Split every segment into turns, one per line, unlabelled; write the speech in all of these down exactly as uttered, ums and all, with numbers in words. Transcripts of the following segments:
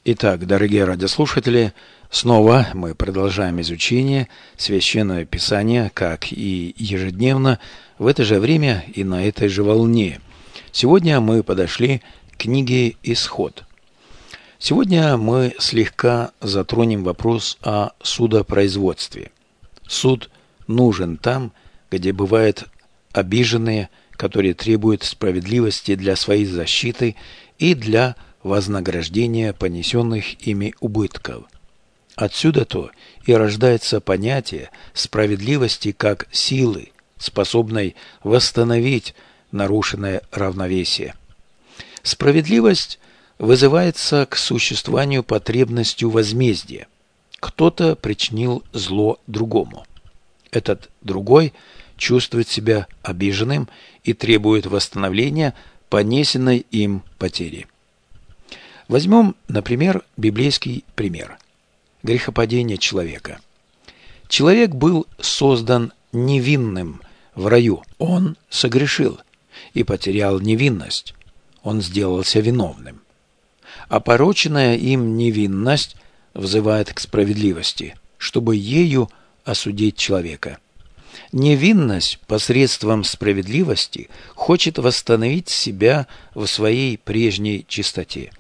Итак, дорогие радиослушатели, снова мы продолжаем изучение Священного Писания, как и ежедневно, в это же время и на этой же волне. Сегодня мы подошли к книге «Исход». Сегодня мы слегка затронем вопрос о судопроизводстве. Суд нужен там, где бывают обиженные, которые требуют справедливости для своей защиты и для вознаграждения понесенных ими убытков. Отсюда-то и рождается понятие справедливости как силы, способной восстановить нарушенное равновесие. Справедливость вызывается к существованию потребностью возмездия. Кто-то причинил зло другому. Этот другой чувствует себя обиженным и требует восстановления понесенной им потери. Возьмем, например, библейский пример. Грехопадение человека. Человек был создан невинным в раю. Он согрешил и потерял невинность. Он сделался виновным. Опороченная им невинность взывает к справедливости, чтобы ею осудить человека. Невинность посредством справедливости хочет восстановить себя в своей прежней чистоте.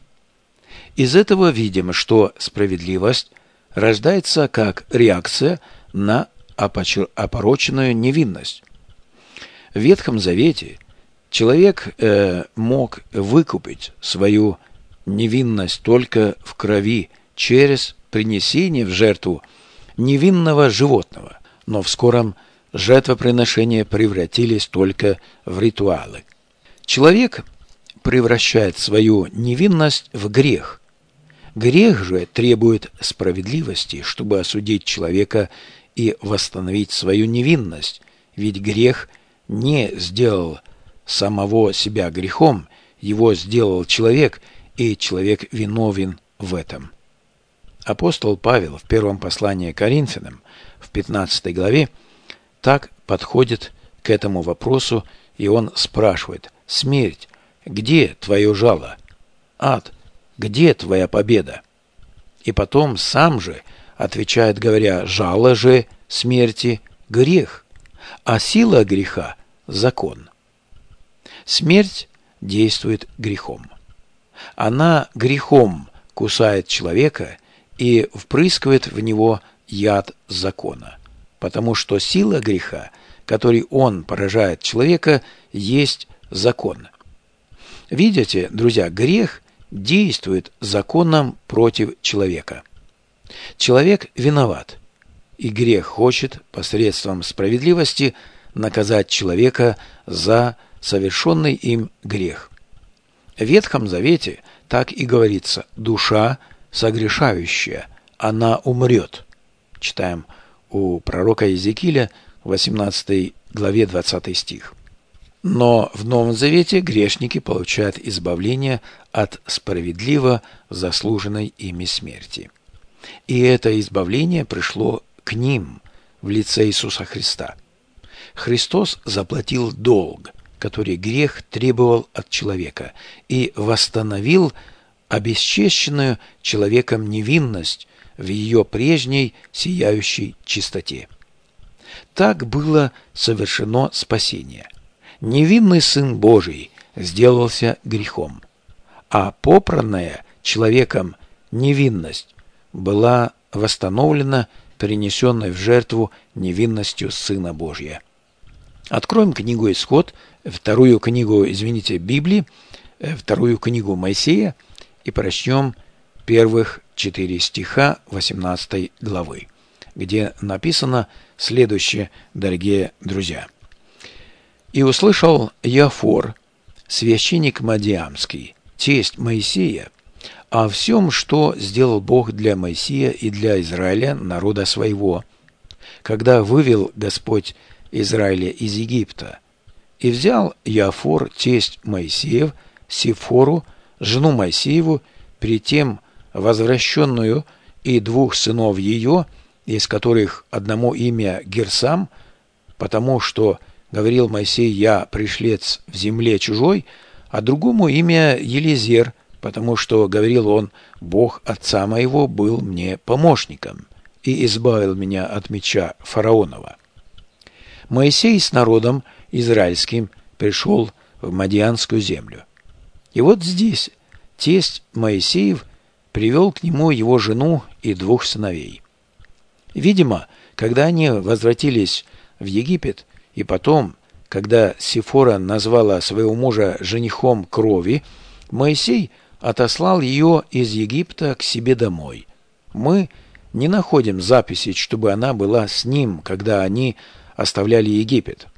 Из этого видим, что справедливость рождается как реакция на опороченную невинность. В Ветхом Завете человек э, мог выкупить свою невинность только в крови через принесение в жертву невинного животного, но в скором жертвоприношения превратились только в ритуалы. Человек превращает свою невинность в грех. Грех же требует справедливости, чтобы осудить человека и восстановить свою невинность, ведь грех не сделал самого себя грехом, его сделал человек, и человек виновен в этом. Апостол Павел в первом послании к Коринфянам, в пятнадцатой главе, так подходит к этому вопросу, и он спрашивает: «Смерть, где твое жало? Ад, где твоя победа?» И потом сам же отвечает, говоря: «Жало же смерти – грех, а сила греха – закон». Смерть действует грехом. Она грехом кусает человека и впрыскивает в него яд закона, потому что сила греха, которой он поражает человека, есть закон. Видите, друзья, грех действует законом против человека. Человек виноват, и грех хочет посредством справедливости наказать человека за совершенный им грех. В Ветхом Завете так и говорится: душа согрешающая, она умрет. Читаем у пророка Иезекииля, восемнадцатой главе, двадцатый стих. Но в Новом Завете грешники получают избавление от справедливо заслуженной ими смерти. И это избавление пришло к ним в лице Иисуса Христа. Христос заплатил долг, который грех требовал от человека, и восстановил обесчещенную человеком невинность в ее прежней сияющей чистоте. Так было совершено спасение. Невинный Сын Божий сделался грехом, а попранная человеком невинность была восстановлена принесенной в жертву невинностью Сына Божия. Откроем книгу «Исход», вторую книгу, извините, Библии, вторую книгу Моисея, и прочтем первых четыре стиха восемнадцатой главы, где написано следующее, дорогие друзья. «И услышал Яфор, священник Мадиамский, тесть Моисея, о всем, что сделал Бог для Моисея и для Израиля, народа своего, когда вывел Господь Израиля из Египта. И взял Яфор, тесть Моисеев, Сифору, жену Моисееву, при тем возвращенную, и двух сынов ее, из которых одному имя Герсам, потому что говорил Моисей: «Я пришлец в земле чужой», а другому имя Елизер, потому что, говорил он, Бог отца моего был мне помощником и избавил меня от меча фараонова. Моисей с народом израильским пришел в Мадианскую землю. И вот здесь тесть Моисеев привел к нему его жену и двух сыновей. Видимо, когда они возвратились в Египет, и потом, когда Сифора назвала своего мужа женихом крови, Моисей отослал ее из Египта к себе домой. Мы не находим записи, чтобы она была с ним, когда они оставляли Египет.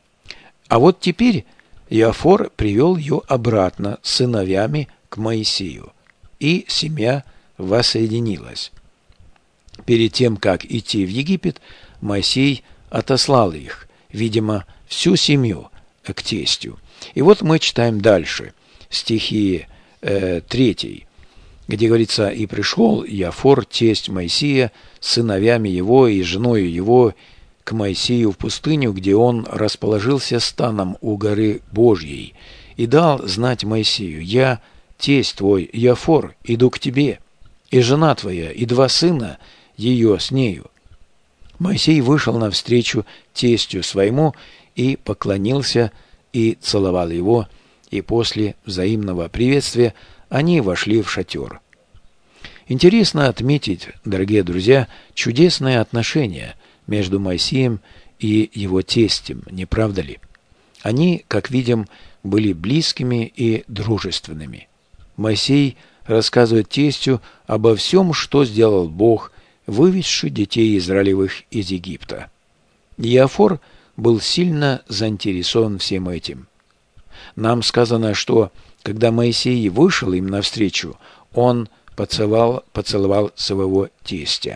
А вот теперь Иофор привел ее обратно с сыновьями к Моисею, и семья воссоединилась. Перед тем, как идти в Египет, Моисей отослал их, видимо, всю семью к тестю. И вот мы читаем дальше, стихи э, третий, где говорится: «И пришел Иофор, тесть Моисея, с сыновьями его и женою его, к Моисею в пустыню, где он расположился станом у горы Божьей, и дал знать Моисею: я, тесть твой Иофор, иду к тебе, и жена твоя, и два сына ее с нею». Моисей вышел навстречу тестю своему и поклонился, и целовал его, и после взаимного приветствия они вошли в шатер. Интересно отметить, дорогие друзья, чудесное отношение между Моисеем и его тестем, не правда ли? Они, как видим, были близкими и дружественными. Моисей рассказывает тестю обо всем, что сделал Бог, выведший детей Израилевых из Египта. Иофор был сильно заинтересован всем этим. Нам сказано, что когда Моисей вышел им навстречу, он поцеловал, поцеловал своего тестя.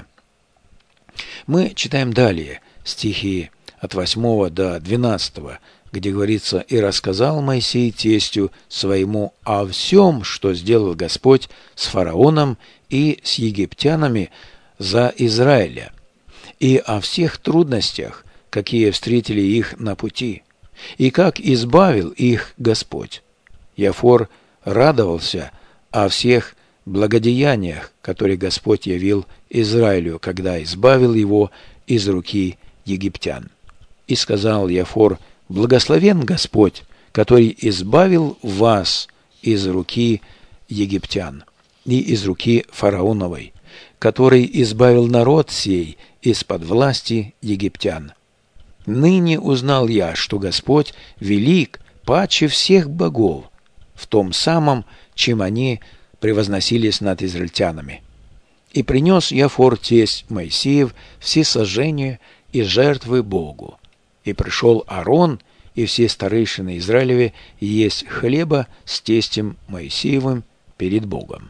Мы читаем далее стихи от восьмого до двенадцатого, где говорится: «И рассказал Моисей тестю своему о всем, что сделал Господь с фараоном и с египтянами за Израиля, и о всех трудностях, какие встретили их на пути, и как избавил их Господь. Иофор радовался о всех благодеяниях, которые Господь явил Израилю, когда избавил его из руки египтян. И сказал Иофор: благословен Господь, который избавил вас из руки египтян и из руки фараоновой, который избавил народ сей из-под власти египтян. Ныне узнал я, что Господь велик паче всех богов, в том самом, чем они превозносились над израильтянами. И принес Иофор тесть Моисеев всесожжения и жертвы Богу. И пришел Аарон и все старейшины Израилеве есть хлеба с тестем Моисеевым перед Богом».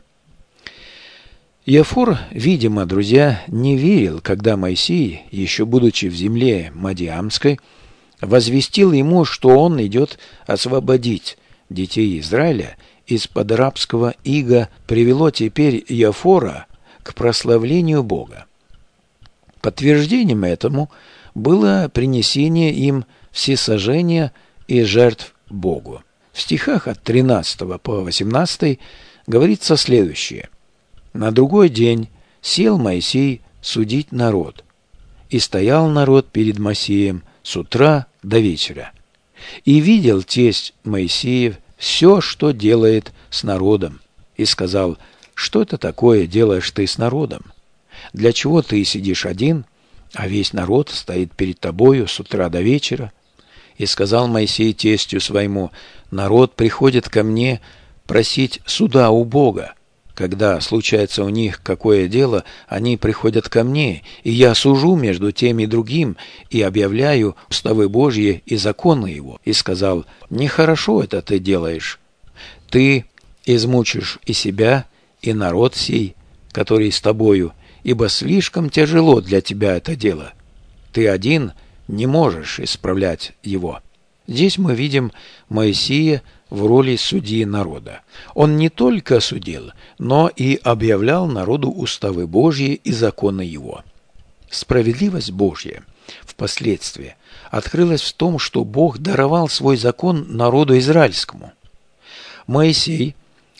Иофор, видимо, друзья, не верил, когда Моисей, еще будучи в земле Мадиамской, возвестил ему, что он идет освободить детей Израиля из-под рабского ига, привело теперь Иофора к прославлению Бога. Подтверждением этому было принесение им всесожжения и жертв Богу. В стихах от тринадцатого по восемнадцатый говорится следующее: «На другой день сел Моисей судить народ, и стоял народ перед Моисеем с утра до вечера, и видел тесть Моисеев все, что делает с народом, и сказал: что это такое делаешь ты с народом? Для чего ты сидишь один, а весь народ стоит перед тобою с утра до вечера? И сказал Моисей тестю своему: народ приходит ко мне просить суда у Бога. Когда случается у них какое дело, они приходят ко мне, и я сужу между тем и другим, и объявляю уставы Божьи и законы его. И сказал: нехорошо это ты делаешь. Ты измучишь и себя, и народ сей, который с тобою, ибо слишком тяжело для тебя это дело. Ты один не можешь исправлять его». Здесь мы видим Моисея в роли судьи народа. Он не только судил, но и объявлял народу уставы Божьи и законы его. Справедливость Божья впоследствии открылась в том, что Бог даровал свой закон народу израильскому. Моисей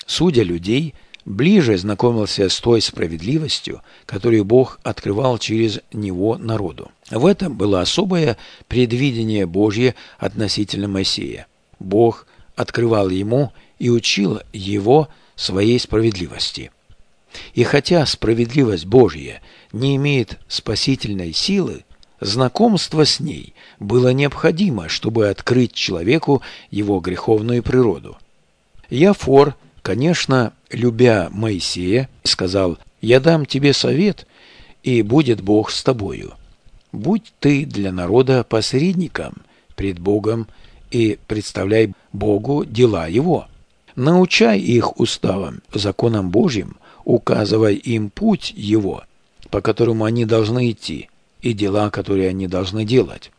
судя людей, ближе знакомился с той справедливостью, которую Бог открывал через него народу. В этом было особое предвидение Божье относительно Моисея. Бог открывал ему и учил его своей справедливости. И хотя справедливость Божья не имеет спасительной силы, знакомство с ней было необходимо, чтобы открыть человеку его греховную природу. Иофор, конечно, любя Моисея, сказал: «Я дам тебе совет, и будет Бог с тобою. Будь ты для народа посредником пред Богом и представляй Богу дела его. Научай их уставам, законам Божьим, указывай им путь его, по которому они должны идти, и дела, которые они должны делать.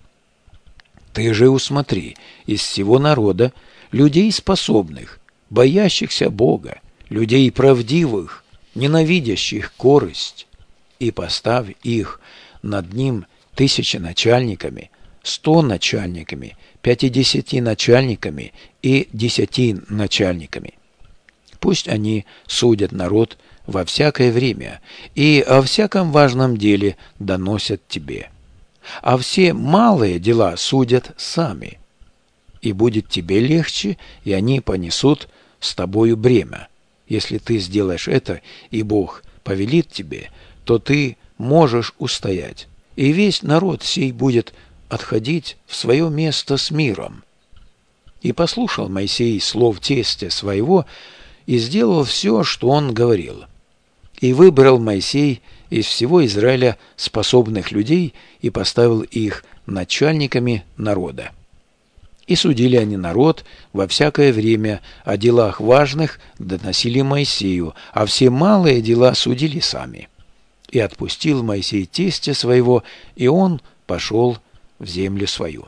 Ты же усмотри из всего народа людей способных, боящихся Бога, людей правдивых, ненавидящих корость, и поставь их над ним тысячи начальниками, сто начальниками, пятидесяти начальниками и десяти начальниками. Пусть они судят народ во всякое время и о всяком важном деле доносят тебе. А все малые дела судят сами. И будет тебе легче, и они понесут с тобою бремя. Если ты сделаешь это, и Бог повелит тебе, то ты можешь устоять, и весь народ сей будет отходить в свое место с миром». И послушал Моисей слов тестя своего, и сделал все, что он говорил. И выбрал Моисей из всего Израиля способных людей и поставил их начальниками народа. И судили они народ во всякое время, о делах важных доносили Моисею, а все малые дела судили сами. И отпустил Моисей тестя своего, и он пошел в землю свою.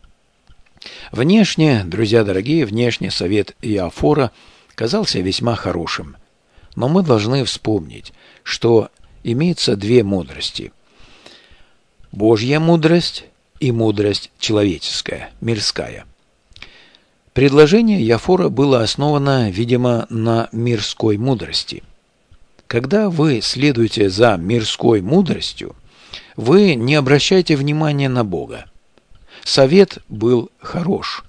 Внешне, друзья дорогие, внешне совет Иофора казался весьма хорошим. Но мы должны вспомнить, что имеется две мудрости. Божья мудрость и мудрость человеческая, мирская. Предложение Иофора было основано, видимо, на мирской мудрости. Когда вы следуете за мирской мудростью, вы не обращайте внимания на Бога. Совет был хорош.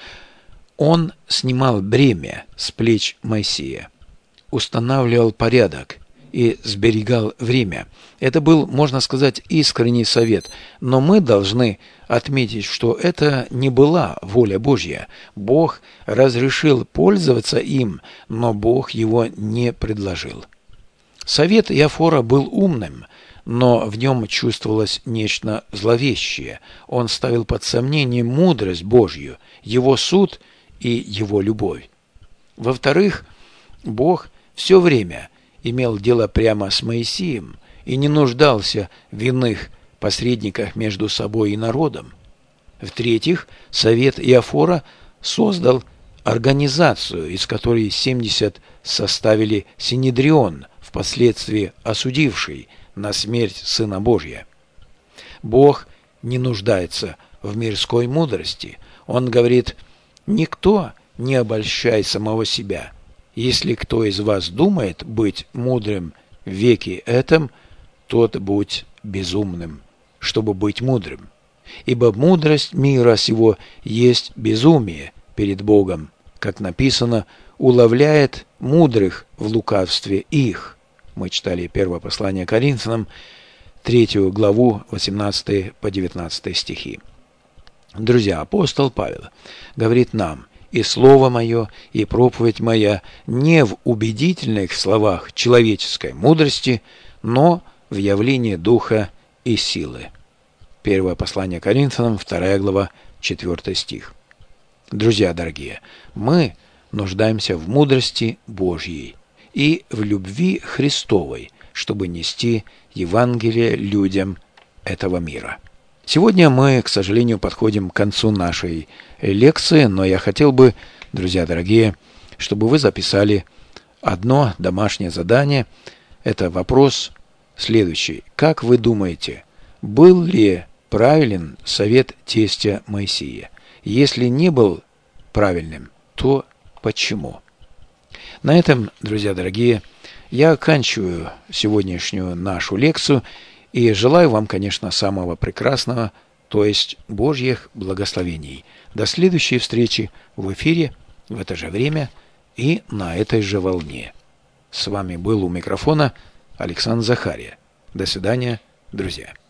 Он снимал бремя с плеч Моисея, устанавливал порядок и сберегал время. Это был, можно сказать, искренний совет, но мы должны отметить, что это не была воля Божья. Бог разрешил пользоваться им, но Бог его не предложил. Совет Иофора был умным, но в нем чувствовалось нечто зловещее. Он ставил под сомнение мудрость Божью, его суд и его любовь. Во-вторых, Бог все время имел дело прямо с Моисеем и не нуждался в иных посредниках между собой и народом. В-третьих, совет Иофора создал организацию, из которой семьдесят составили Синедрион, впоследствии осудивший на смерть Сына Божия. Бог не нуждается в мирской мудрости. Он говорит: «Никто не обольщай самого себя. Если кто из вас думает быть мудрым в веке этом, тот будь безумным, чтобы быть мудрым. Ибо мудрость мира сего есть безумие перед Богом, как написано, уловляет мудрых в лукавстве их». Мы читали первое послание Коринфянам, третью главу, восемнадцатый по девятнадцатый стихи. Друзья, апостол Павел говорит нам: «И слово мое, и проповедь моя не в убедительных словах человеческой мудрости, но в явлении духа и силы». Первое послание Коринфянам, вторая глава, четвертый стих. Друзья дорогие, мы нуждаемся в мудрости Божьей и в любви Христовой, чтобы нести Евангелие людям этого мира. Сегодня мы, к сожалению, подходим к концу нашей лекции, но я хотел бы, друзья дорогие, чтобы вы записали одно домашнее задание. Это вопрос следующий. Как вы думаете, был ли правилен совет тестя Моисея? Если не был правильным, то почему? На этом, друзья дорогие, я оканчиваю сегодняшнюю нашу лекцию и желаю вам, конечно, самого прекрасного, то есть Божьих благословений. До следующей встречи в эфире в это же время и на этой же волне. С вами был у микрофона Александр Захария. До свидания, друзья.